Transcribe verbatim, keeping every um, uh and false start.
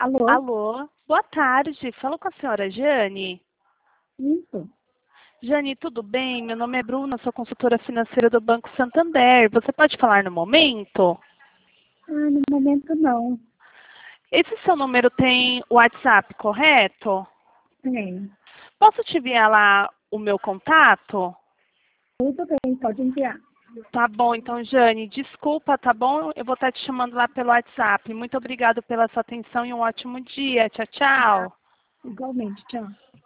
Alô? Alô, boa tarde. Falo com a senhora Jane. Isso. Jane, tudo bem? Meu nome é Bruna, sou consultora financeira do Banco Santander. Você pode falar no momento? Ah, no momento não. Esse seu número tem WhatsApp, correto? Tem. Posso te enviar lá o meu contato? Tudo bem, pode enviar. Tá bom, então, Jane, desculpa, tá bom? Eu vou estar te chamando lá pelo WhatsApp. Muito obrigada pela sua atenção e um ótimo dia. Tchau, Tá. tchau. Igualmente, tchau.